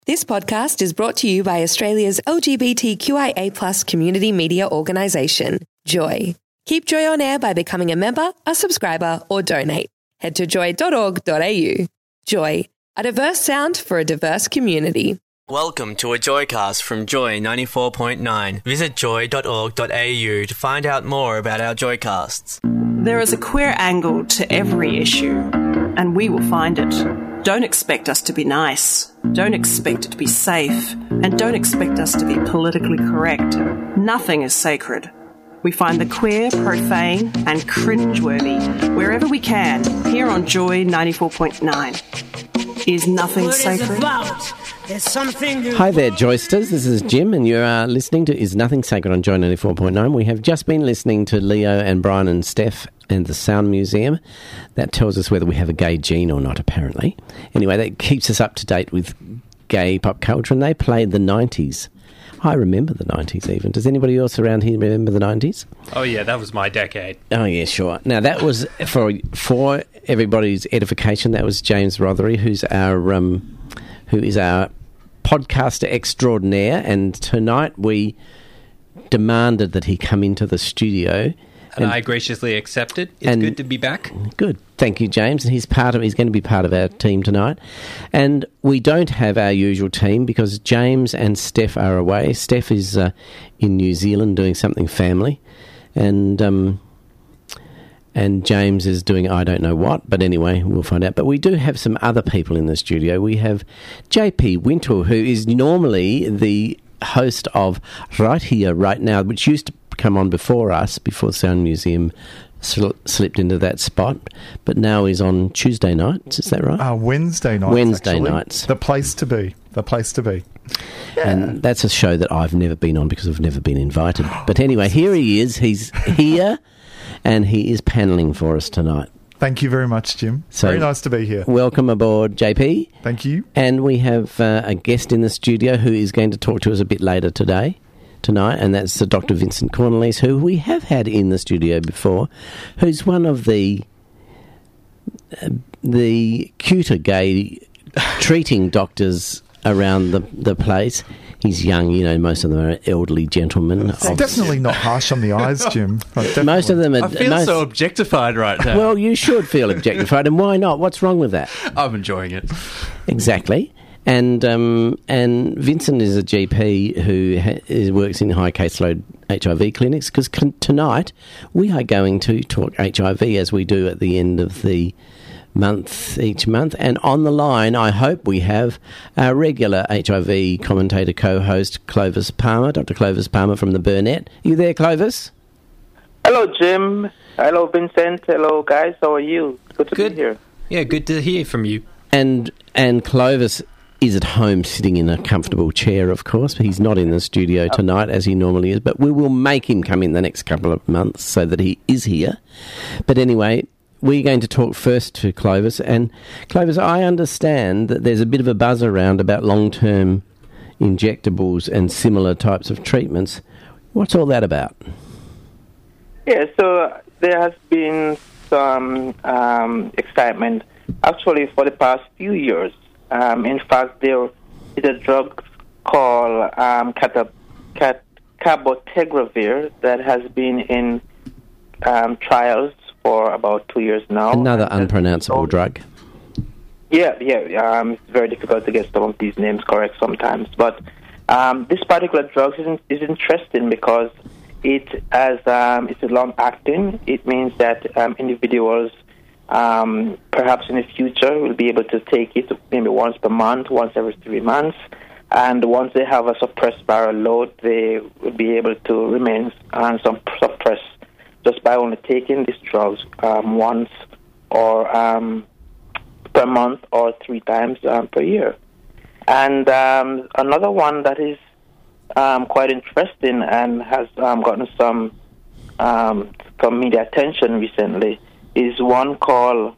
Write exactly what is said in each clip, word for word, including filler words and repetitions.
This podcast is brought to you by Australia's L G B T Q I A plus community media organisation, Joy. Keep Joy on air by becoming a member, a subscriber or donate. Head to joy dot org dot a u. Joy, a diverse sound for a diverse community. Welcome to a Joycast from Joy ninety-four point nine. Visit joy dot org dot a u to find out more about our Joycasts. There is a queer angle to every issue, and we will find it. Don't expect us to be nice. Don't expect it to be safe. And don't expect us to be politically correct. Nothing is sacred. We find the queer, profane and cringeworthy wherever we can, here on Joy ninety-four point nine. Is nothing sacred? Hi there, Joysters. This is Jim, and you are listening to Is Nothing Sacred on Joy ninety-four point nine. We have just been listening to Leo and Brian and Steph and the Sound Museum. That tells us whether we have a gay gene or not, apparently. Anyway, that keeps us up to date with gay pop culture, and they played the nineties. I remember the nineties even. Does anybody else around here remember the nineties? Oh, yeah, that was my decade. Oh, yeah, sure. Now, that was, for for everybody's edification, that was James Rothery, who's our um, who is our podcaster extraordinaire, and tonight we demanded that he come into the studio. And, and I graciously accepted. It's good to be back. Good. Thank you, James. And he's part of. He's going to be part of our team tonight. And we don't have our usual team because James and Steph are away. Steph is uh, in New Zealand doing something family. And um, and James is doing I don't know what. But anyway, we'll find out. But we do have some other people in the studio. We have J P Wintle, who is normally the host of Right Here, Right Now, which used to come on before us, before Sound Museum sl- slipped into that spot, but now he's on Tuesday nights, is that right? Uh, Wednesday nights, Wednesday actually. nights. The place to be. The place to be. Yeah. And that's a show that I've never been on because I've never been invited. But anyway, here he is. He's here, and he is panelling for us tonight. Thank you very much, Jim. So, very nice to be here. Welcome aboard, J P. Thank you. And we have uh, a guest in the studio who is going to talk to us a bit later today. Tonight, and that's uh, Doctor Vincent Cornelise, who we have had in the studio before, who's one of the uh, the cuter gay treating doctors around the the place. He's young, you know, most of them are elderly gentlemen. It's definitely not harsh on the eyes, Jim. Most of them are... I feel most, so objectified right now. Well, you should feel objectified, and why not? What's wrong with that? I'm enjoying it. Exactly. And um, and Vincent is a G P who ha- is, works in high caseload H I V clinics, because con- tonight we are going to talk H I V as we do at the end of the month, each month. And on the line, I hope we have our regular H I V commentator co-host, Clovis Palmer, Doctor Clovis Palmer from the Burnett. Are you there, Clovis? Hello, Jim. Hello, Vincent. Hello, guys. How are you? Good to good. be here. Yeah, good to hear from you. And and Clovis is at home sitting in a comfortable chair, of course. He's not in the studio tonight as he normally is, but we will make him come in the next couple of months so that he is here. But anyway, we're going to talk first to Clovis. And Clovis, I understand that there's a bit of a buzz around about long-term injectables and similar types of treatments. What's all that about? Yeah, so there has been some um, excitement actually for the past few years. Um, in fact, there is a drug called um, cata- cat- cabotegravir that has been in um, trials for about two years now. Another unpronounceable drug. Yeah, yeah. Um, it's very difficult to get some of these names correct sometimes. But um, this particular drug is, is interesting because it has um, it's a long-acting. It means that um, individuals Um, perhaps in the future, we'll be able to take it maybe once per month, once every three months. And once they have a suppressed viral load, they will be able to remain on some suppressed just by only taking these drugs um, once or um, per month or three times um, per year. And um, another one that is um, quite interesting and has um, gotten some um, some media attention recently is one called,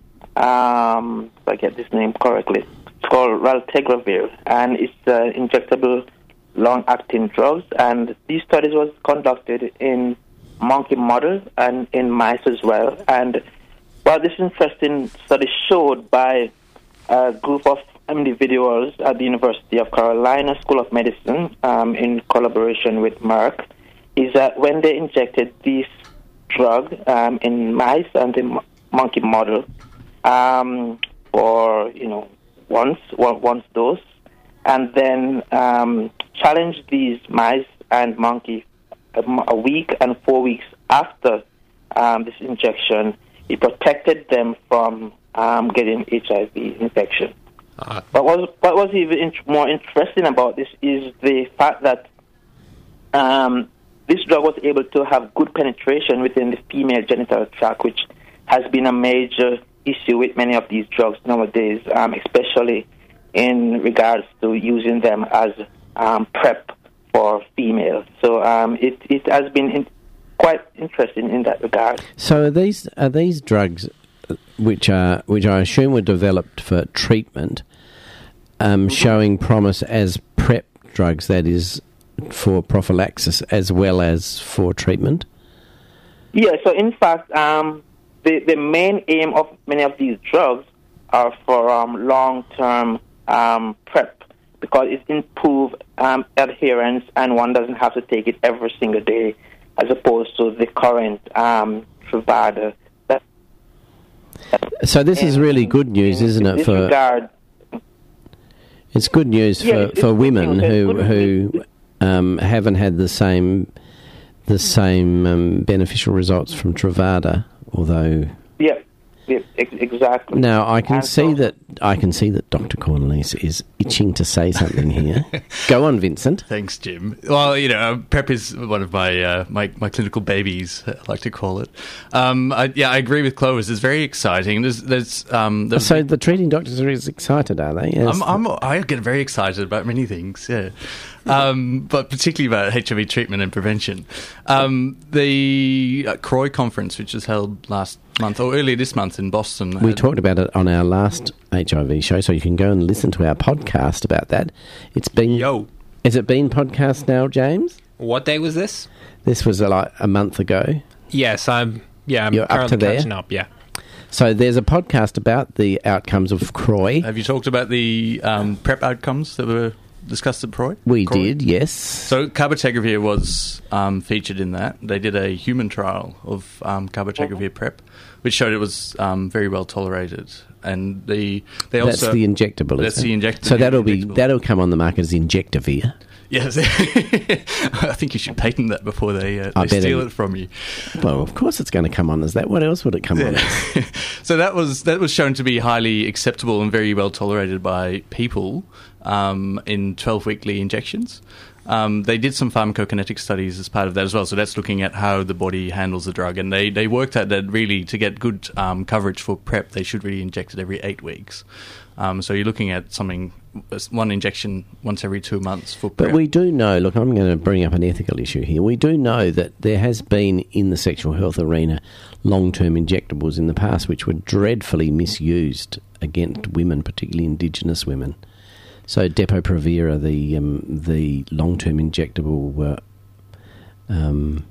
um, if I get this name correctly, it's called raltegravir, and it's uh, injectable long-acting drugs. And these studies was conducted in monkey model and in mice as well. And well, this interesting study showed by a group of individuals at the University of Carolina School of Medicine, um, in collaboration with Merck, is that when they injected this drug um, in mice and the m- monkey model um, for, you know, once, one, once dose, and then um, challenged these mice and monkey a, a week and four weeks after um, this injection, it protected them from um, getting H I V infection. Uh-huh. But what was, what was even in, more interesting about this is the fact that um, this drug was able to have good penetration within the female genital tract, which has been a major issue with many of these drugs nowadays, um, especially in regards to using them as um, PrEP for females. So um, it, it has been in, quite interesting in that regard. So are these are these drugs, which are which I assume were developed for treatment, um, mm-hmm. showing promise as PrEP drugs, that is, for prophylaxis as well as for treatment? Yeah, so in fact, um, the, the main aim of many of these drugs are for um, long-term um, PrEP, because it improves um, adherence and one doesn't have to take it every single day, as opposed to the current um, Truvada. So this in, is really good news, in, isn't in it? For regard, it's good news yeah, for, for women who who um, haven't had the same the same um, beneficial results from Truvada, although. Yeah. Yeah, exactly. Now I can and see so, that I can see that Doctor Cornelius is itching to say something here. Go on, Vincent. Thanks, Jim. Well, you know, PrEP is one of my uh, my, my clinical babies, I like to call it. Um, I, yeah, I agree with Clovis. It's very exciting. There's, there's, um, there's so the treating doctors are as excited, are they? Yes. I'm, I'm, I get very excited about many things. Yeah. Um, but particularly about H I V treatment and prevention. Um, the uh, C R O I conference, which was held last month, or earlier this month in Boston. We talked about it on our last H I V show, so you can go and listen to our podcast about that. It's been... Yo. Has it been podcast now, James? What day was this? This was uh, like a month ago. Yes, I'm... Yeah, I'm You're currently up to there? catching up, yeah. So there's a podcast about the outcomes of C R O I. Have you talked about the um, PrEP outcomes that were discussed at C R O I? We C R O I? did, yes. So cabotegravir was um, featured in that. They did a human trial of um, cabotegravir PrEP, which showed it was um, very well tolerated. And the they also that's the injectable. That's the injectable. So that'll be that'll come on the market as Injectavir. Yes, I think you should patent that before they, uh, they steal it from you. Well, of course it's going to come on as that. What else would it come yeah. on as? So that was that was shown to be highly acceptable and very well tolerated by people um, in twelve weekly injections. Um, they did some pharmacokinetic studies as part of that as well, so that's looking at how the body handles the drug, and they, they worked out that really to get good um, coverage for PrEP, they should really inject it every eight weeks. Um, so you're looking at something, one injection once every two months for PrEP. But we do know, look, I'm going to bring up an ethical issue here. We do know that there has been in the sexual health arena long-term injectables in the past which were dreadfully misused against women, particularly Indigenous women. So Depo-Provera, the um, the long-term injectable uh, um,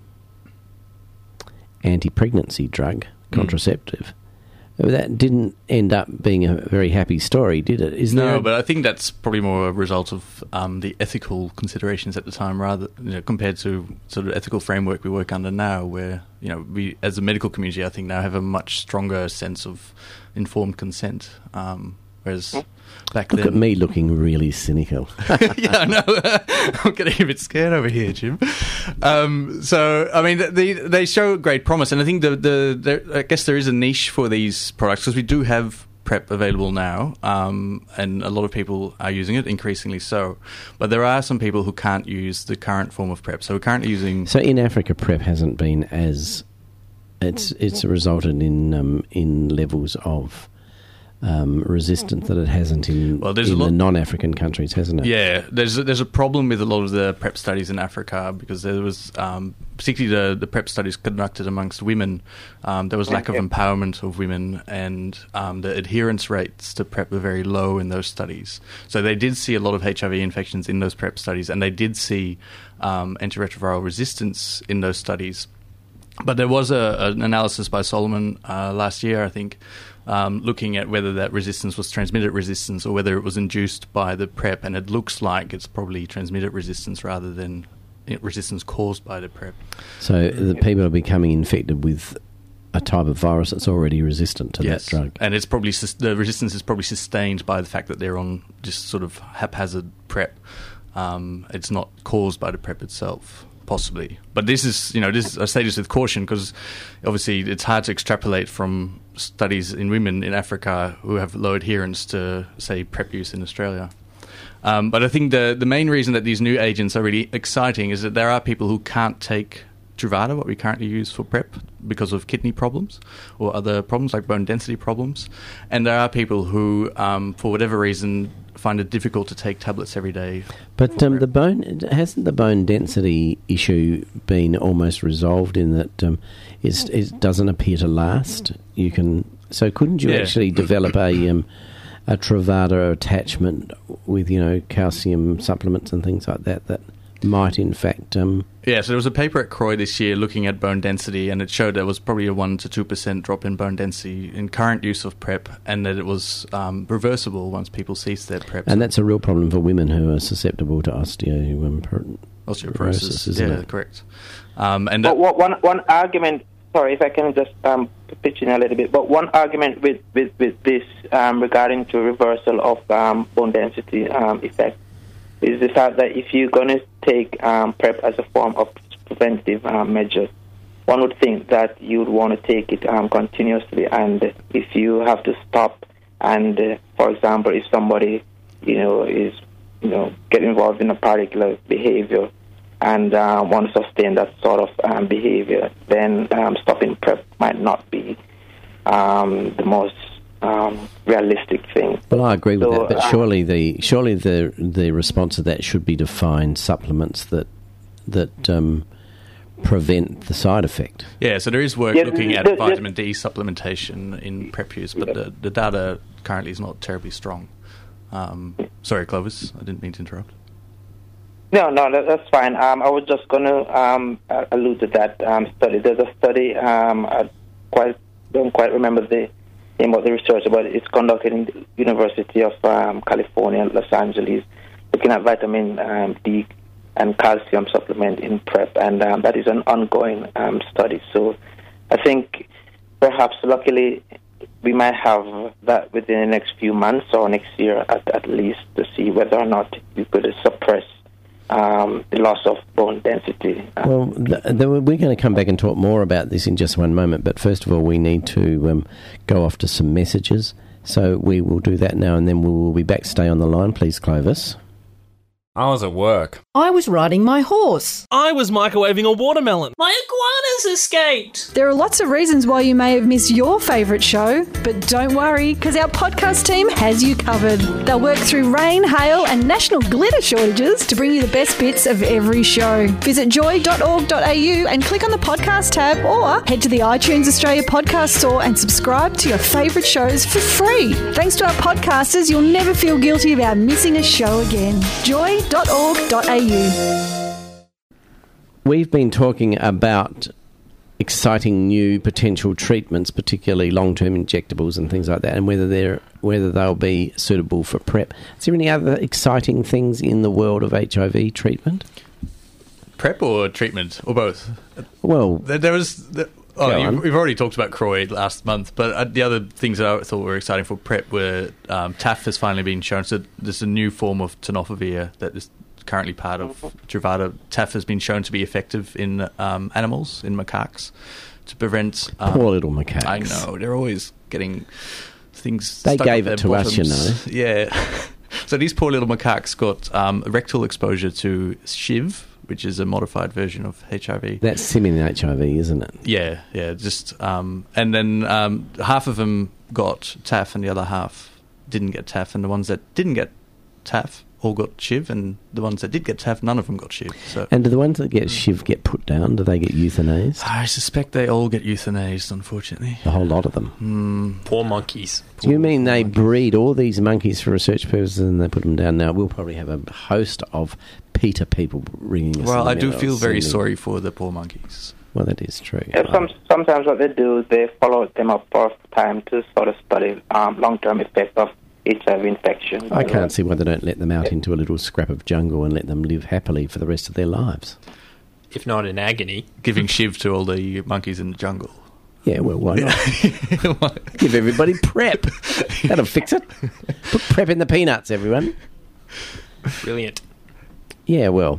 anti-pregnancy drug, contraceptive, mm. that didn't end up being a very happy story, did it? Is no, there a- but I think that's probably more a result of um, the ethical considerations at the time, rather you know, compared to sort of ethical framework we work under now, where you know we, as a medical community, I think now have a much stronger sense of informed consent, um, whereas. Back Look then. at me looking really cynical. Yeah, I know. I'm getting a bit scared over here, Jim. Um, so, I mean, they they show great promise, and I think the the there, I guess there is a niche for these products because we do have PrEP available now, um, and a lot of people are using it, increasingly so. But there are some people who can't use the current form of PrEP. So we're currently using. So in Africa, PrEP hasn't been as it's it's resulted in um, in levels of. Um, resistant that it hasn't in, well, in lot, the non-African countries, hasn't it? Yeah, there's a, there's a problem with a lot of the PrEP studies in Africa because there was, um, particularly the, the PrEP studies conducted amongst women, um, there was lack of empowerment of women, and um, the adherence rates to PrEP were very low in those studies. So they did see a lot of H I V infections in those PrEP studies, and they did see um, antiretroviral resistance in those studies. But there was a, an analysis by Solomon uh, last year, I think, um, looking at whether that resistance was transmitted resistance or whether it was induced by the PrEP, and it looks like it's probably transmitted resistance rather than resistance caused by the PrEP. So the people are becoming infected with a type of virus that's already resistant to yes. that drug. And it's probably the resistance is probably sustained by the fact that they're on just sort of haphazard PrEP. Um, it's not caused by the PrEP itself, possibly. But this is, you know, this I say this with caution because obviously it's hard to extrapolate from studies in women in Africa who have low adherence to, say, PrEP use in Australia. Um, but I think the the main reason that these new agents are really exciting is that there are people who can't take Truvada, what we currently use for PrEP, because of kidney problems or other problems like bone density problems. And there are people who, um, for whatever reason, find it difficult to take tablets every day. But um, the bone hasn't the bone density issue been almost resolved in that um, it's, it doesn't appear to last. You can so couldn't you yeah. actually develop a um, a Truvada attachment with, you know, calcium supplements and things like that that might in fact um, yeah, so there was a paper at Croy this year looking at bone density, and it showed there was probably a one to two percent drop in bone density in current use of PrEP, and that it was um, reversible once people ceased their PrEP. And that's a real problem for women who are susceptible to osteo um, per- osteoporosis. isn't Yeah, it? correct. Um, and but what, one one argument. Sorry, if I can just um, pitch in a little bit. But one argument with with with this um, regarding to reversal of um, bone density um, effect is the fact that if you're going to take um, PrEP as a form of preventive um, measure, one would think that you would want to take it um, continuously. And if you have to stop, and uh, for example, if somebody, you know, is, you know, get involved in a particular behavior and uh, want to sustain that sort of um, behavior, then um, stopping PrEP might not be um, the most Um, realistic thing. Well, I agree with so, that, but uh, surely the surely the the response to that should be to find supplements that that um, prevent the side effect. Yeah, so there is work Yeah, looking at the- the- vitamin D supplementation in PrEP use, but the, the data currently is not terribly strong. Um, sorry, Clovis, I didn't mean to interrupt. No, no, that, that's fine. Um, I was just going to um, allude to that um, study. There's a study, um, I quite don't quite remember the name of the research, but it's conducted in the University of um, California, Los Angeles, looking at vitamin um, D and calcium supplement in PrEP, and um, that is an ongoing um, study. So I think perhaps luckily we might have that within the next few months or next year at, at least to see whether or not you could suppress um, the loss of bone density. Well, th- th- we're going to come back and talk more about this in just one moment, but first of all we need to um, go off to some messages. So we will do that now and then we will be back. Stay on the line, please, Clovis. I was at work. I was riding my horse. I was microwaving a watermelon. My iguanas escaped. There are lots of reasons why you may have missed your favourite show, but don't worry, because our podcast team has you covered. They'll work through rain, hail and national glitter shortages to bring you the best bits of every show. Visit joy dot org dot a u and click on the podcast tab, or head to the iTunes Australia podcast store and subscribe to your favourite shows for free. Thanks to our podcasters, you'll never feel guilty about missing a show again. joy dot org dot a u. We've been talking about exciting new potential treatments, particularly long-term injectables and things like that, and whether they're whether they'll be suitable for PrEP. Is there any other exciting things in the world of H I V treatment? PrEP or treatment, or both? Well, there, there was. The, oh, Go you, on. we've already talked about Croy last month, but uh, the other things that I thought were exciting for PrEP were um, T A F has finally been shown. So there's a new form of tenofovir that is currently part of Truvada. T A F has been shown to be effective in um, animals, in macaques, to prevent... Um, Poor little macaques. I know, they're always getting things They stuck gave up it their to us, you bottoms. know. Yeah. So these poor little macaques got um, rectal exposure to S H I V, which is a modified version of H I V. That's similar to H I V, isn't it? Yeah, yeah. Just um, and then um, half of them got T A F and the other half didn't get T A F, and the ones that didn't get T A F all got S H I V, and the ones that did get T A F, none of them got S H I V. So, and do the ones that get S H I V get put down? Do they get euthanized? I suspect they all get euthanized, unfortunately. A whole lot of them. Mm. Poor monkeys. Do you mean they breed all these monkeys for research purposes and they put them down? Now, we'll probably have a host of PETA people ringing us. Well, in a I do minute feel or very sending- sorry for the poor monkeys. Well, that is true. Yeah, some, sometimes what they do, they follow them up for time to sort of study um, long-term effects of H I V infection. I can't see why they don't let them out yeah. into a little scrap of jungle and let them live happily for the rest of their lives. If not in agony. Giving shiv to all the monkeys in the jungle. Yeah, well, why not? Give everybody PrEP. That'll fix it. Put PrEP in the peanuts, everyone. Brilliant. Yeah, well,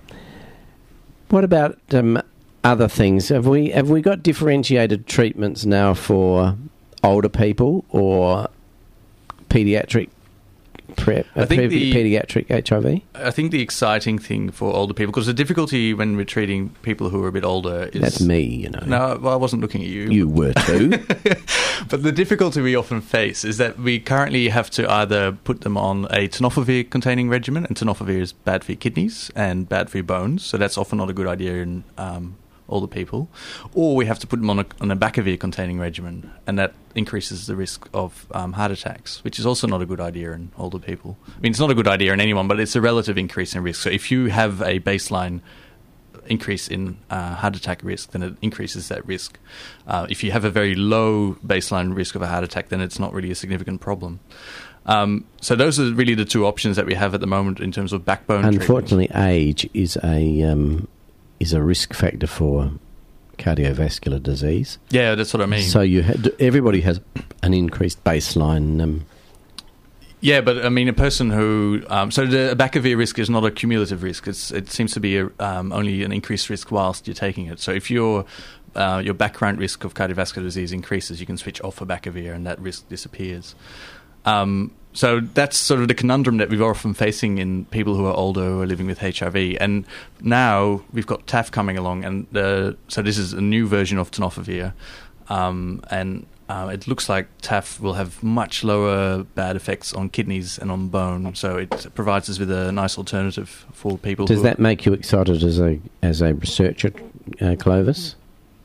what about um, other things? Have we have we got differentiated treatments now for older people or paediatric PrEP? I think the, paediatric H I V. I think the exciting thing for older people, because the difficulty when we're treating people who are a bit older is that's me, you know. No, well, I wasn't looking at you. You were too. But the difficulty we often face is that we currently have to either put them on a tenofovir-containing regimen, and tenofovir is bad for your kidneys and bad for your bones, so that's often not a good idea in um, older people. Or we have to put them on a, on a bacavir-containing regimen, and that increases the risk of um, heart attacks, which is also not a good idea in older people. I mean, it's not a good idea in anyone, but it's a relative increase in risk. So if you have a baseline increase in uh, heart attack risk, then it increases that risk. Uh, if you have a very low baseline risk of a heart attack, then it's not really a significant problem. Um, so those are really the two options that we have at the moment in terms of backbone Unfortunately, treatment. age is a um, is a risk factor for cardiovascular disease. Yeah, that's what I mean. So you ha- everybody has an increased baseline. Um, Yeah, but I mean, a person who um, so the bacavir risk is not a cumulative risk. It's it seems to be a, um, only an increased risk whilst you're taking it. So if your uh, your background risk of cardiovascular disease increases, you can switch off for bacavir, and that risk disappears. Um, so that's sort of the conundrum that we're often facing in people who are older who are living with H I V. And now we've got T A F coming along, and the, so this is a new version of tenofovir, um, and Uh, it looks like T A F will have much lower bad effects on kidneys and on bone, so it provides us with a nice alternative for people. Does who that make you excited as a as a researcher, uh, Clovis?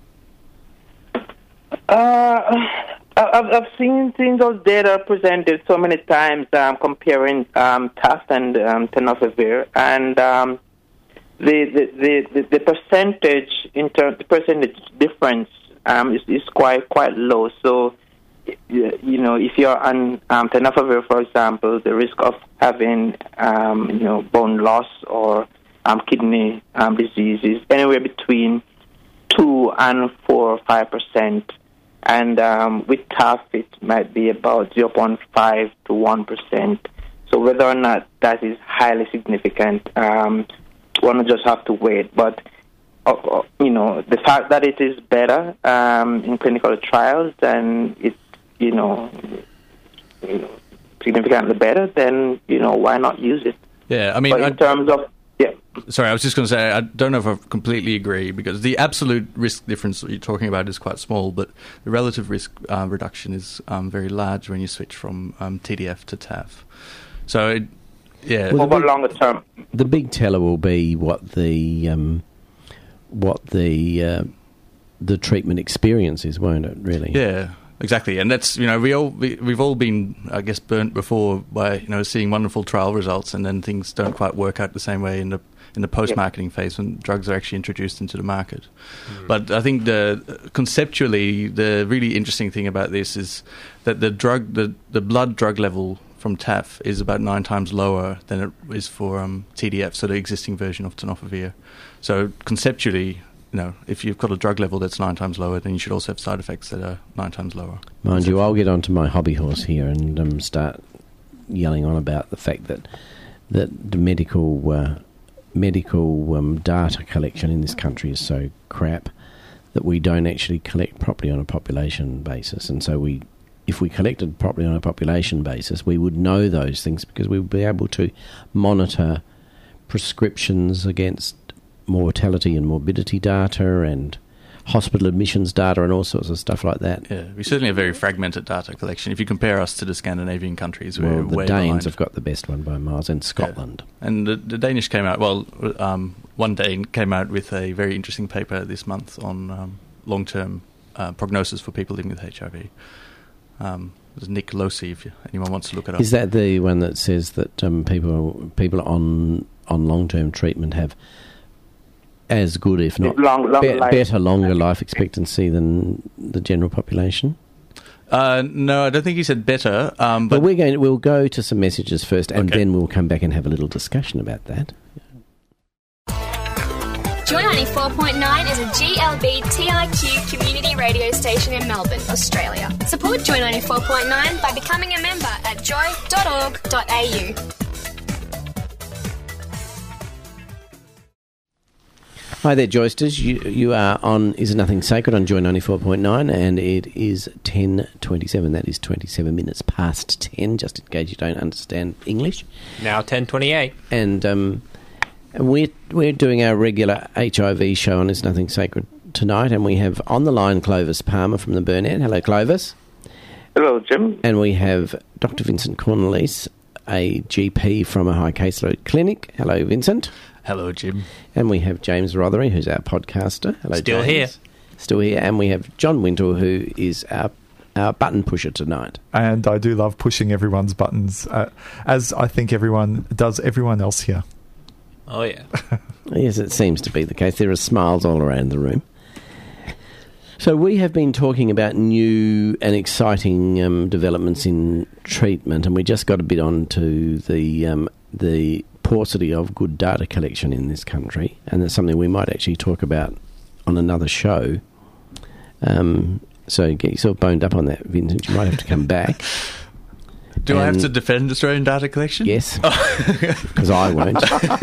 Uh, I've, I've seen, seen those data presented so many times um, comparing um, T A F and um, tenofovir, and um, the, the, the, the percentage in ter- the percentage difference Um, is, is quite quite low. So, you know, if you're on um, tenofovir, for example, the risk of having, um, you know, bone loss or um, kidney um, disease is anywhere between two and four or five percent, and um, with T A F it might be about zero point five to one percent. So whether or not that is highly significant, um, one just have to wait, but. Uh, you know, the fact that it is better um, in clinical trials and it's, you know, you know, significantly better, then, you know, why not use it? Yeah, I mean... But in I, terms of... Yeah. Sorry, I was just going to say, I don't know if I completely agree, because the absolute risk difference that you're talking about is quite small, but the relative risk uh, reduction is um, very large when you switch from um, T D F to T A F. So, it, yeah... Well, over longer term. The big teller will be what the... Um, what the uh, the treatment experience is, won't it, really? Yeah, exactly. And that's, you know, we all, we, we've all been, I guess, burnt before by, you know, seeing wonderful trial results and then things don't quite work out the same way in the in the post-marketing phase when drugs are actually introduced into the market. Mm. But I think the conceptually, the really interesting thing about this is that the drug, the, the blood drug level from T A F is about nine times lower than it is for um, T D F, so the existing version of tenofovir. So conceptually, you know, if you've got a drug level that's nine times lower, then you should also have side effects that are nine times lower. Mind you, I'll get onto my hobby horse here and um, start yelling on about the fact that that the medical uh, medical um, data collection in this country is so crap that we don't actually collect properly on a population basis, and so we. If we collected properly on a population basis, we would know those things because we would be able to monitor prescriptions against mortality and morbidity data and hospital admissions data and all sorts of stuff like that. Yeah, we certainly have very fragmented data collection. If you compare us to the Scandinavian countries, we're well, the way Danes behind. have got the best one by miles, and Scotland. Yeah. And the, the Danish came out, well, um, one Dane came out with a very interesting paper this month on um, long-term uh, prognosis for people living with H I V. Um, there's Nick Losi, if you, anyone wants to look it up. Is that the one that says that um, people people on on long term treatment have as good, if not long, long be- life. better, longer life expectancy than the general population? Uh, no, I don't think he said better. Um, but but we're going. To, we'll go to some messages first, and Okay. then we'll come back and have a little discussion about that. Joy ninety-four point nine is a G L B T I Q community radio station in Melbourne, Australia. Support Joy ninety-four point nine by becoming a member at joy dot org dot a u. Hi there, Joysters. You you are on Is Nothing Sacred on Joy ninety-four point nine, and it is ten twenty-seven. That is twenty-seven minutes past ten, just in case you don't understand English. Now ten twenty-eight. And um, we're, we're doing our regular H I V show on Is Nothing Sacred tonight, and we have on the line Clovis Palmer from the Burnett. Hello, Clovis. Hello, Jim. And we have Doctor Vincent Cornelise, a G P from a high caseload clinic. Hello, Vincent. Hello, Jim. And we have James Rothery, who's our podcaster. Hello, Still James. here. Still here. And we have John Wintle, who is our, our button pusher tonight. And I do love pushing everyone's buttons, uh, as I think everyone does everyone else here. Oh, yeah. Yes, it seems to be the case. There are smiles all around the room. So we have been talking about new and exciting um, developments in treatment, and we just got a bit on to the um, the paucity of good data collection in this country, and that's something we might actually talk about on another show. Um, so get yourself boned up on that, Vincent. You might have to come back. Do and I have to defend Australian data collection? Yes, because I won't.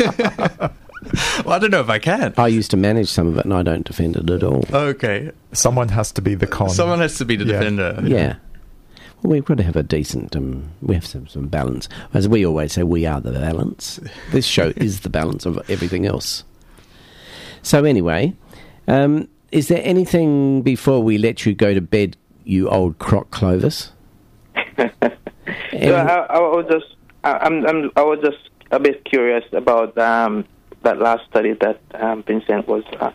Well, I don't know if I can. I used to manage some of it, and I don't defend it at all. Okay. Someone has to be the con. Someone has to be the Yeah. defender. Yeah. Well, we've got to have a decent, um, we have some, some balance. As we always say, we are the balance. This show is the balance of everything else. So anyway, um, is there anything before we let you go to bed, you old croc Clovis? So I, I was just, I, I'm, I'm, I was just a bit curious about um, that last study that um, Vincent was uh,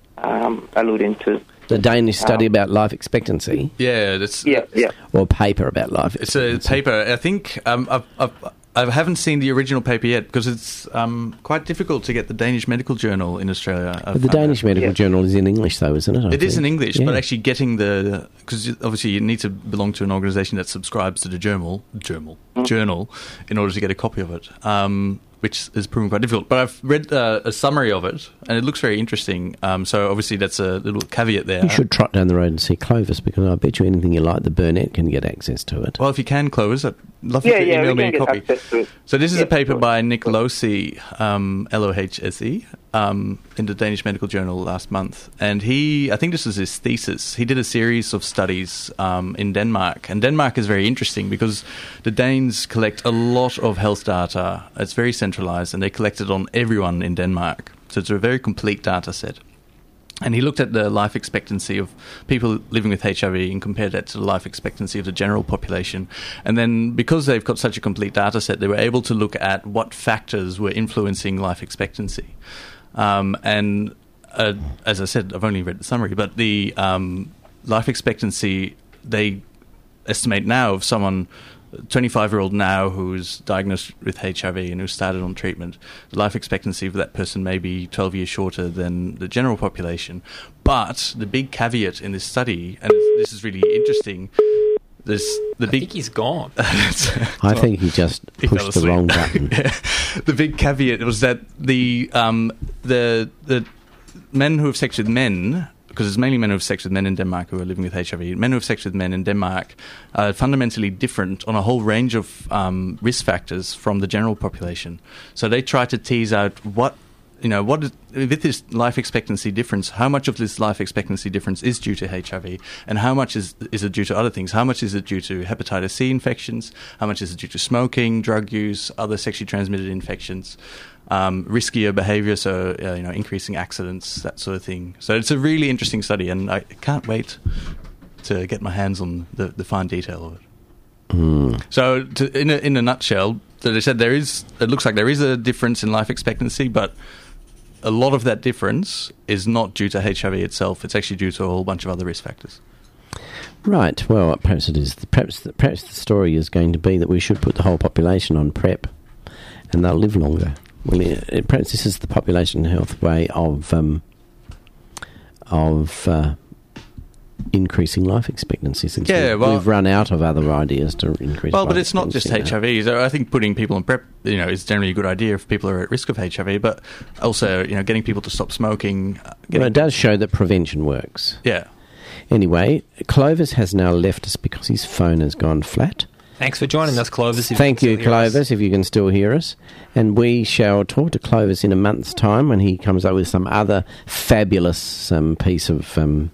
um, alluding to. The Danish study Um, about life expectancy? Yeah, that's Yeah, yeah. Or paper about life It's a expectancy? paper. I think um, I've, I've, I haven't seen the original paper yet because it's um, quite difficult to get the Danish Medical Journal in Australia. But the Danish Medical Yeah. Journal is in English, though, isn't it? I It is in think? English, Yeah. but actually getting the because obviously you need to belong to an organisation that subscribes to the journal, journal, journal, in order to get a copy of it, um, which is proven quite difficult. But I've read uh, a summary of it, and it looks very interesting. Um, so obviously that's a little caveat there. You should trot down the road and see Clovis, because I bet you anything you like, the Burnett can get access to it. Well, if you can, Clovis, I'd love Yeah, you to yeah, email we me can a get copy. access to it. So this is Yeah, a paper sure. by Nick Lohse, um, L O H S E, um, in the Danish Medical Journal last month. And he, I think this was his thesis, he did a series of studies um, in Denmark. And Denmark is very interesting because the Danes collect a lot of health data. It's very centralized, and they collect it on everyone in Denmark. So it's a very complete data set. And he looked at the life expectancy of people living with H I V and compared that to the life expectancy of the general population. And then because they've got such a complete data set, they were able to look at what factors were influencing life expectancy. Um, and uh, as I said, I've only read the summary, but the um, life expectancy, they estimate now of someone twenty-five-year-old now who's diagnosed with H I V and who started on treatment, the life expectancy of that person may be twelve years shorter than the general population. But the big caveat in this study, and this is really interesting, this the I big think he's gone. I think he just He fell pushed the asleep. wrong button. Yeah. The big caveat was that the um, the the men who have sex with men, because it's mainly men who have sex with men in Denmark who are living with H I V, men who have sex with men in Denmark are fundamentally different on a whole range of um, risk factors from the general population. So they try to tease out what, you know, what is, with this life expectancy difference, how much of this life expectancy difference is due to H I V, and how much is is it due to other things? How much is it due to hepatitis C infections? How much is it due to smoking, drug use, other sexually transmitted infections? Um, riskier behaviour, so uh, you know, increasing accidents, that sort of thing. So it's a really interesting study, and I can't wait to get my hands on the, the fine detail of it. Mm. So, to, in a, in a nutshell, so they said there is. It looks like there is a difference in life expectancy, but a lot of that difference is not due to H I V itself. It's actually due to a whole bunch of other risk factors. Right. Well, perhaps it is. Perhaps the, perhaps the story is going to be that we should put the whole population on PrEP, and they'll live longer. Well, yeah, it, perhaps this is the population health way of um, of uh, increasing life expectancy. Since Yeah, we've, well- we've run out of other ideas to increase. Well, life but it's not just expectancy H now. I V. So I think putting people on PrEP, you know, is generally a good idea if people are at risk of H I V. But also, you know, getting people to stop smoking. uh, Getting, Well, it does show that prevention works. Yeah. Anyway, Clovis has now left us because his phone has gone flat. Thanks for joining us, Clovis. if Thank can you, still hear us. Clovis, if you can still hear us. And we shall talk to Clovis in a month's time when he comes up with some other fabulous um, piece of um,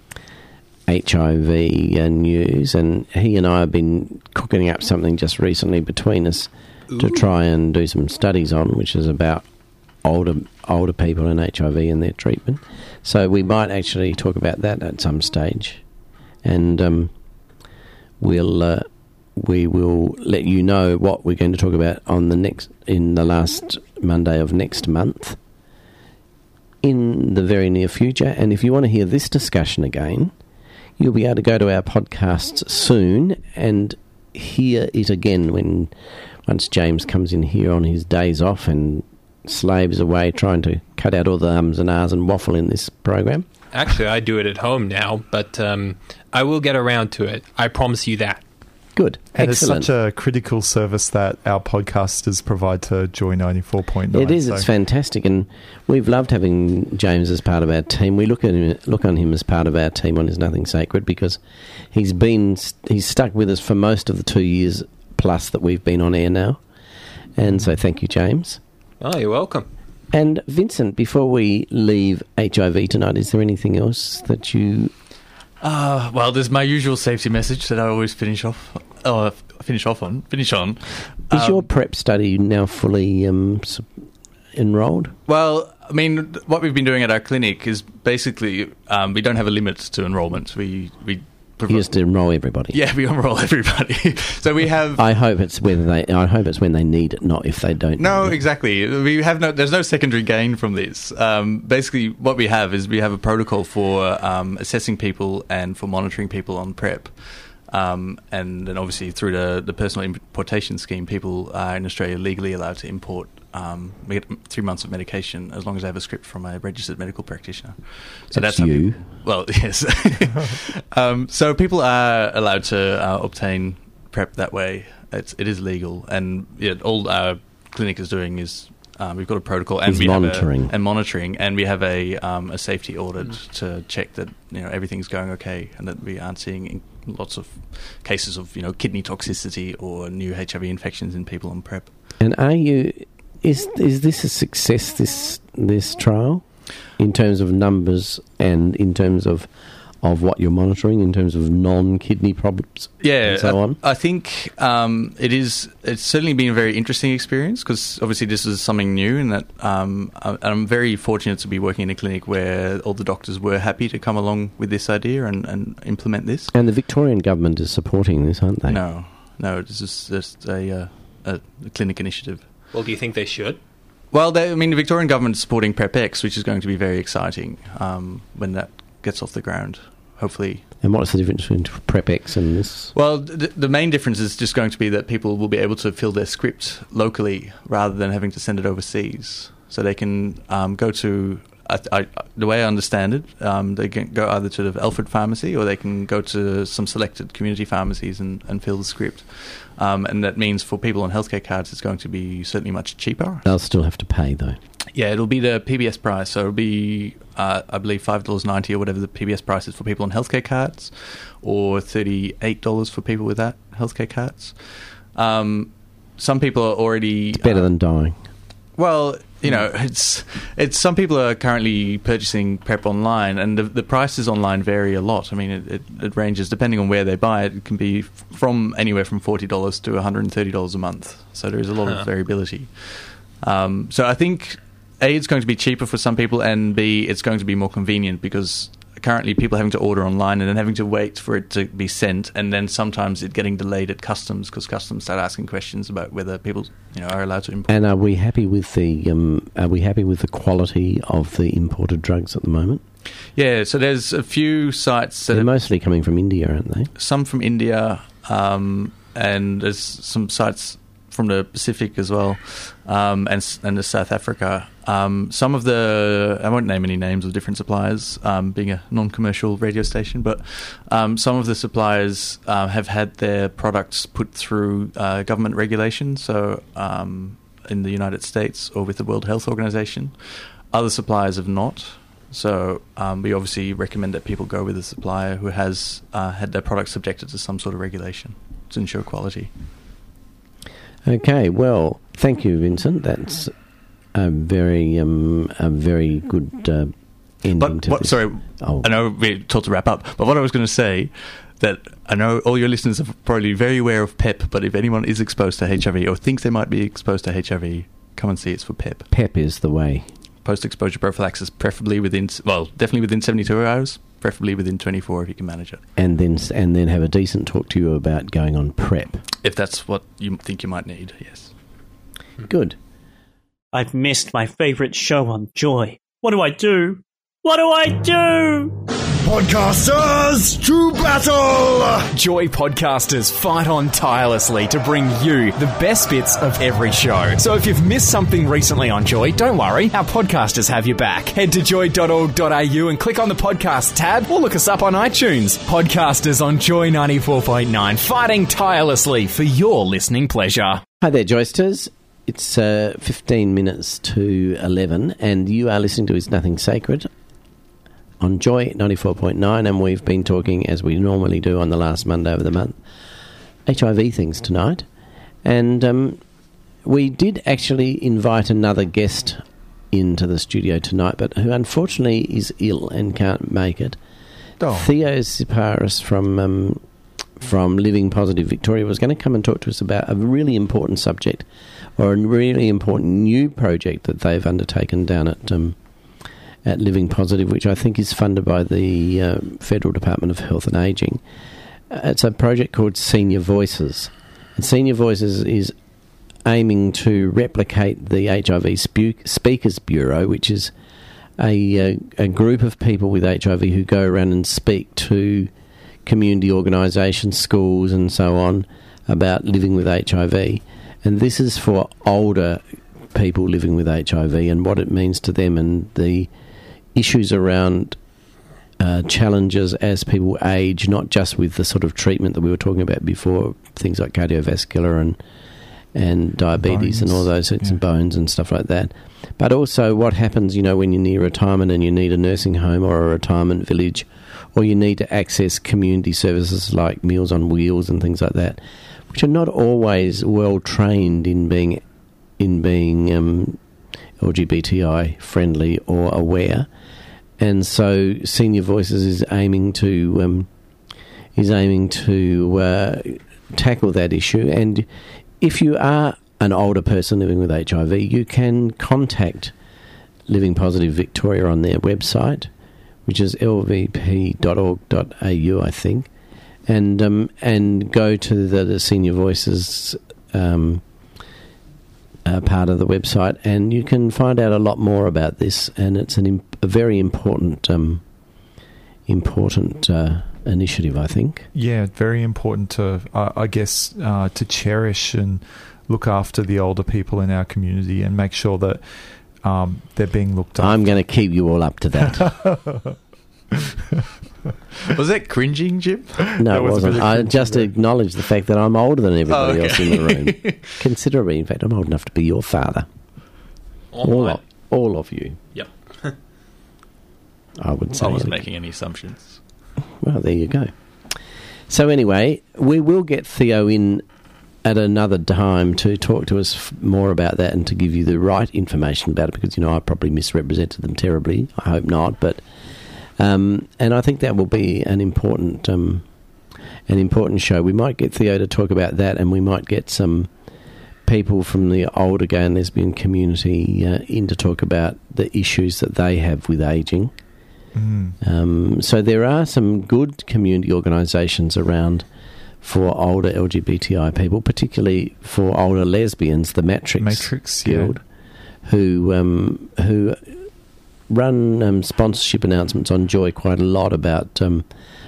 H I V uh, news. And he and I have been cooking up something just recently between us to try and do some studies on, which is about older older people and H I V and their treatment. So we might actually talk about that at some stage. And um, we'll... Uh, we will let you know what we're going to talk about on the next in the last Monday of next month in the very near future. And if you want to hear this discussion again, you'll be able to go to our podcasts soon and hear it again when once James comes in here on his days off and slaves away trying to cut out all the ums and ahs and waffle in this program. Actually, I do it at home now, but um, I will get around to it. I promise you that. Good. And Excellent. it's such a critical service that our podcasters provide to Joy ninety-four point nine. It is. so- It's fantastic, and we've loved having James as part of our team. We look at him, look on him as part of our team on Is Nothing Sacred because he's been he's stuck with us for most of the two years plus that we've been on air now, and so thank you, James. Oh, you're welcome. And Vincent, before we leave H I V tonight, is there anything else that you? Uh, well, there's my usual safety message that I always finish off. Oh, finish off on. Finish on. Is Um, your PrEP study now fully um, s- enrolled? Well, I mean, what we've been doing at our clinic is basically um, we don't have a limit to enrolment. We we You just enrol everybody. yeah we enroll everybody. So we have I hope it's whether they. I hope it's when they need it, not if they don't. no need it. exactly. We have no. There's no secondary gain from this. Um, basically, what we have is we have a protocol for um, assessing people and for monitoring people on PrEP. Um, and then obviously through the, the personal importation scheme, people are in Australia legally allowed to import um, we get three months of medication as long as they have a script from a registered medical practitioner. So That's that's, how you. people- well, yes. um, so people are allowed to uh, obtain PrEP that way. It's, it is legal, and yeah, all our clinic is doing is um, we've got a protocol and Is we monitoring. have a, and monitoring, and we have a um, a safety audit to check that you know everything's going okay and that we aren't seeing in- lots of cases of you know kidney toxicity or new H I V infections in people on PrEP. And are you? Is is this a success? This this trial, in terms of numbers and in terms of of what you're monitoring, in terms of non-kidney problems, Yeah, and so I, on. I think um, it is. It's certainly been a very interesting experience because obviously this is something new, and that um, I, I'm very fortunate to be working in a clinic where all the doctors were happy to come along with this idea and, and implement this. And the Victorian government is supporting this, aren't they? No, no, it's just, just a, uh, a, a clinic initiative. Well, do you think they should? Well, they, I mean, the Victorian government is supporting PrEP-X, which is going to be very exciting um, when that gets off the ground, hopefully. And what's the difference between PrEP-X and this? Well, the, the main difference is just going to be that people will be able to fill their script locally rather than having to send it overseas. So they can um, go to, I, I, the way I understand it, um, they can go either to the Alfred Pharmacy or they can go to some selected community pharmacies and, and fill the script. Um, and that means for people on healthcare cards, it's going to be certainly much cheaper. They'll still have to pay, though. Yeah, it'll be the P B S price. So it'll be, uh, I believe, five dollars ninety or whatever the P B S price is for people on healthcare cards, or thirty-eight dollars for people without healthcare cards. Um, some people are already... It's better uh, than dying. Well, you know, it's it's some people are currently purchasing PrEP online, and the, the prices online vary a lot. I mean, it, it, it ranges depending on where they buy it. It can be f- from anywhere from forty dollars to one hundred thirty dollars a month. So there is a lot Huh. of variability. Um, so I think A, it's going to be cheaper for some people, and B, it's going to be more convenient because currently people having to order online and then having to wait for it to be sent, and then sometimes it getting delayed at customs because customs start asking questions about whether people you know are allowed to import. And are we happy with the um, are we happy with the quality of the imported drugs at the moment? Yeah, so there's a few sites that They're are mostly coming from India, aren't they? some from India, um, and there's some sites from the Pacific as well, um, and and the South Africa. Um, some of the I won't name any names of different suppliers, um, being a non-commercial radio station, but um, some of the suppliers uh, have had their products put through uh, government regulation. So um, in the United States or with the World Health Organization, other suppliers have not. So um, we obviously recommend that people go with a supplier who has uh, had their products subjected to some sort of regulation to ensure quality. Okay, well, thank you, Vincent. That's a very, um, a very good uh, ending but, to what, this. Sorry, oh. I know we're told to wrap up, but what I was going to say, that I know all your listeners are probably very aware of PEP, but if anyone is exposed to H I V or thinks they might be exposed to H I V, come and see it's for PEP. PEP is the way. Post-exposure prophylaxis, preferably within, well, definitely within seventy-two hours, preferably within twenty-four if you can manage it. And then and then have a decent talk to you about going on PrEP. If that's what you think you might need, yes. Good. I've missed my favourite show on Joy. What do I do? What do I do? Podcasters to battle! Joy podcasters fight on tirelessly to bring you the best bits of every show. So if you've missed something recently on Joy, don't worry, our podcasters have your back. Head to joy dot org dot a u and click on the podcast tab or look us up on iTunes. Podcasters on Joy ninety-four point nine, fighting tirelessly for your listening pleasure. Hi there, Joysters. It's uh, fifteen minutes to eleven, and you are listening to Is Nothing Sacred on Joy ninety-four point nine, and we've been talking, as we normally do on the last Monday of the month, H I V things tonight. And um, we did actually invite another guest into the studio tonight, but who unfortunately is ill and can't make it. Oh. Theo Siparis from um, from Living Positive Victoria was going to come and talk to us about a really important subject, or a really important new project that they've undertaken down at um, at Living Positive, which I think is funded by the uh, Federal Department of Health and Ageing. Uh, it's a project called Senior Voices. And Senior Voices is aiming to replicate the H I V Spe- Speakers Bureau, which is a, uh, a group of people with H I V who go around and speak to community organisations, schools and so on about living with H I V. And this is for older people living with H I V and what it means to them, and the issues around uh, challenges as people age, not just with the sort of treatment that we were talking about before, things like cardiovascular and and diabetes bones. And all those sorts yeah. of bones and stuff like that, but also what happens, you know, when you're near retirement and you need a nursing home or a retirement village, or you need to access community services like Meals on Wheels and things like that, which are not always well trained in being in being um, L G B T I friendly or aware. And so Senior Voices is aiming to um, is aiming to uh, tackle that issue. And if you are an older person living with H I V, you can contact Living Positive Victoria on their website, which is l v p dot org dot a u, I think, and um, and go to the, the Senior Voices um, uh, part of the website, and you can find out a lot more about this. And it's an imp- a very important um, important uh, initiative, I think. Yeah, very important to, uh, I guess, uh, to cherish and look after the older people in our community and make sure that um, they're being looked after. I'm going to keep you all up to that. Was that cringing, Jim? No, it wasn't. I just acknowledged the fact that I'm older than everybody oh, okay. else in the room. Considerably. In fact, I'm old enough to be your father. All, all, of, all of you. Yep. I would say. I wasn't making any assumptions. Well, there you go. So anyway, we will get Theo in at another time to talk to us f- more about that and to give you the right information about it, because, you know, I probably misrepresented them terribly. I hope not, but um, and I think that will be an important um, an important show. We might get Theo to talk about that, and we might get some people from the older gay and lesbian community uh, in to talk about the issues that they have with ageing. Mm. Um, so there are some good community organisations around for older L G B T I people, particularly for older lesbians, the Matrix, Matrix Guild, yeah. who um, who run um, sponsorship announcements on Joy quite a lot about um,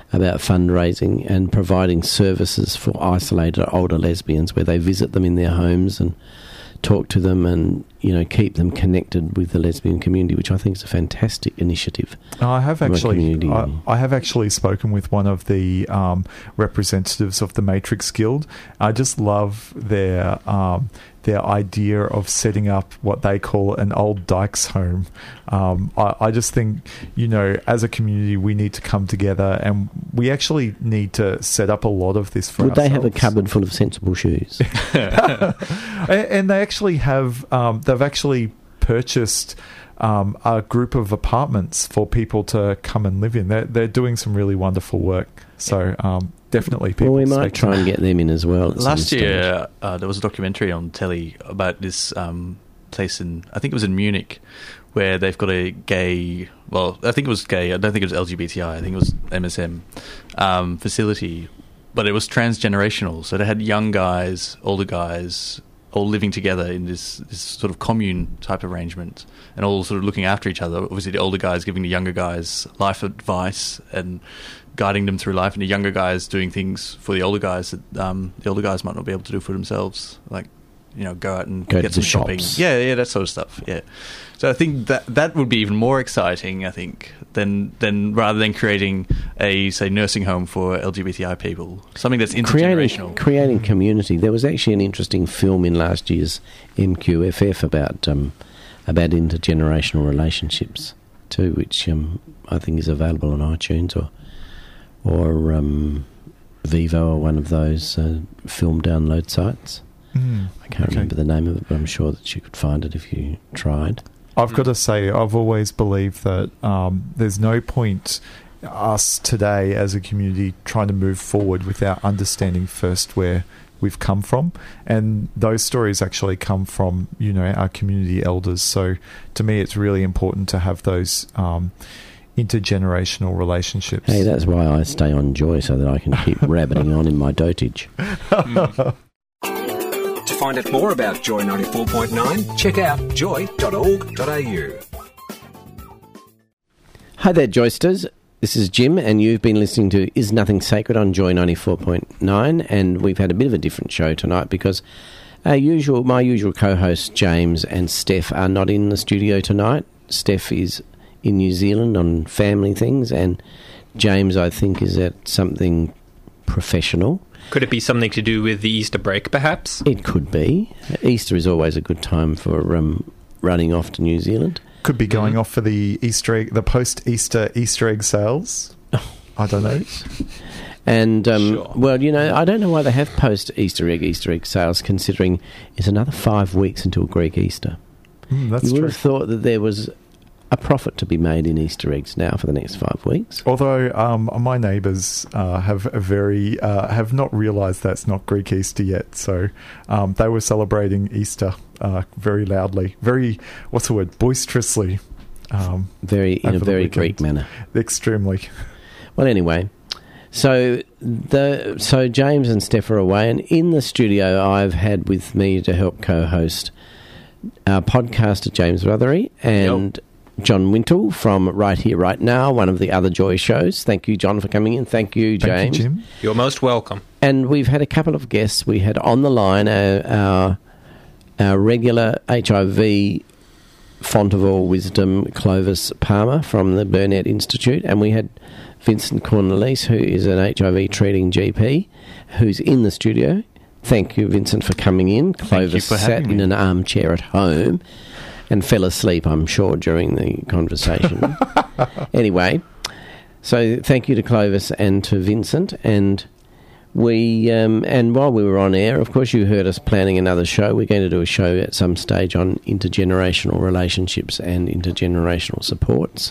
about fundraising and providing services for isolated older lesbians, where they visit them in their homes and talk to them and, you know, keep them connected with the lesbian community, which I think is a fantastic initiative. I have from a actually, community. I, I have actually spoken with one of the um, representatives of the Matrix Guild. I just love their um, their idea of setting up what they call an old dykes home. Um, I, I just think, you know, as a community, we need to come together, and we actually need to set up a lot of this for Would ourselves. they have a cupboard full of sensible shoes? and, and they actually have, um, they've actually purchased um, a group of apartments for people to come and live in. They're, they're doing some really wonderful work. So um, definitely people... Well, we might try and get them in as well. Last year, uh, there was a documentary on telly about this um, place in, I think it was in Munich, where they've got a gay, well, I think it was gay, I don't think it was L G B T I, I think it was M S M um, facility, but it was transgenerational. So they had young guys, older guys, all living together in this, this sort of commune type arrangement, and all sort of looking after each other. Obviously, the older guys giving the younger guys life advice and guiding them through life, and the younger guys doing things for the older guys that um, the older guys might not be able to do for themselves, like, you know, go out and go get to some the shopping. shops. Yeah, yeah, that sort of stuff. Yeah. So I think that that would be even more exciting, I think, than than rather than creating a, say, nursing home for L G B T I people, something that's intergenerational. Creating, creating community. There was actually an interesting film in last year's M Q F F about um, about intergenerational relationships too, which um, I think is available on iTunes or or um, Vivo or one of those uh, film download sites. Mm, I can't okay. remember the name of it, but I'm sure that you could find it if you tried. I've got to say, I've always believed that um, there's no point us today as a community trying to move forward without understanding first where we've come from, and those stories actually come from, you know, our community elders. So to me, it's really important to have those um, intergenerational relationships. Hey, that's why I stay on Joy, so that I can keep rabbiting on in my dotage. Mm. To find out more about Joy ninety-four point nine, check out joy dot org dot a u. Hi there, Joysters. This is Jim, and you've been listening to Is Nothing Sacred on Joy ninety-four point nine, and we've had a bit of a different show tonight because our usual, my usual co-hosts James and Steph are not in the studio tonight. Steph is in New Zealand on family things, and James, I think, is at something professional. Could it be something to do with the Easter break, perhaps? It could be. Easter is always a good time for um, running off to New Zealand. Could be going mm-hmm. off for the Easter egg, the post-Easter Easter egg sales. Oh, I don't know. And, um, sure. well, you know, I don't know why they have post-Easter egg Easter egg sales, considering it's another five weeks until Greek Easter. Mm, that's you would true. have thought that there was a profit to be made in Easter eggs now for the next five weeks. Although um, my neighbours uh, have a very uh, have not realised that's not Greek Easter yet, so um, they were celebrating Easter uh, very loudly, very what's the word, boisterously. Um, very in a very Greek manner. Extremely. Well, anyway, so the so James and Steph are away, and in the studio I've had with me to help co-host our podcaster James Rothery and. Yep. John Wintle from Right Here, Right Now, one of the other Joy shows. Thank you, John, for coming in. Thank you, James. Thank you, Jim. You're most welcome. And we've had a couple of guests. We had on the line our our, our regular H I V font of all wisdom, Clovis Palmer from the Burnett Institute, and we had Vincent Cornelise, who is an H I V treating G P, who's in the studio. Thank you, Vincent, for coming in. Clovis sat in an armchair at home and fell asleep, I'm sure, during the conversation. Anyway, so thank you to Clovis and to Vincent. And we, um, and while we were on air, of course, you heard us planning another show. We're going to do a show at some stage on intergenerational relationships and intergenerational supports.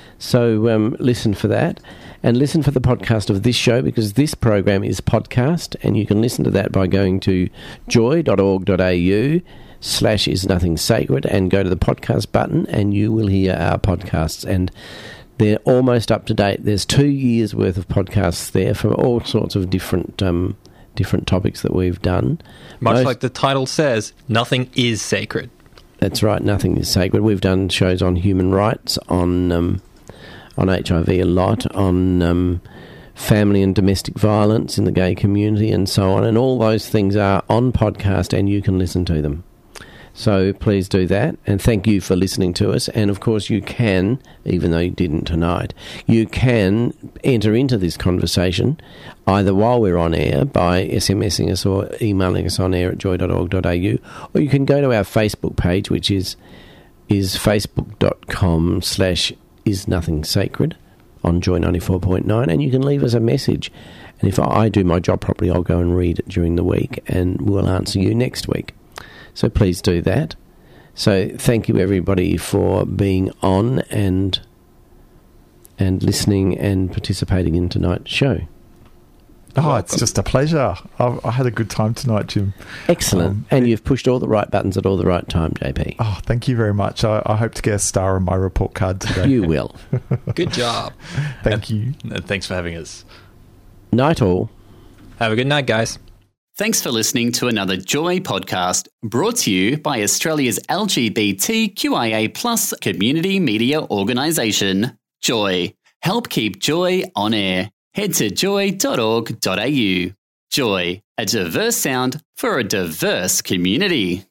So um, listen for that. And listen for the podcast of this show, because this program is podcast, and you can listen to that by going to joy dot org dot a u slash is nothing sacred and go to the podcast button, and you will hear our podcasts, and they're almost up to date. There's two years worth of podcasts there for all sorts of different um, different topics that we've done. Much Most, like the title says, nothing is sacred. That's right, nothing is sacred. We've done shows on human rights, on um, on H I V a lot, on um, family and domestic violence in the gay community and so on. And all those things are on podcast and you can listen to them. So please do that. And thank you for listening to us. And, of course, you can, even though you didn't tonight, you can enter into this conversation either while we're on air by SMSing us or emailing us on air at joy dot org dot a u, or you can go to our Facebook page, which is is facebook.com slash is nothing sacred on Joy ninety-four point nine, and you can leave us a message. And if I do my job properly, I'll go and read it during the week and we'll answer you next week. So please do that. So thank you everybody for being on and and listening and participating in tonight's show. Oh, it's just a pleasure. I've, I had a good time tonight, Jim. Excellent. Um, and you've pushed all the right buttons at all the right time, J P. Oh, thank you very much. I, I hope to get a star on my report card today. You will. Good job. Thank you. And thanks for having us. Night all. Have a good night, guys. Thanks for listening to another Joy podcast brought to you by Australia's L G B T Q I A plus community media organisation, Joy. Help keep Joy on air. Head to joy dot org dot a u. Joy, a diverse sound for a diverse community.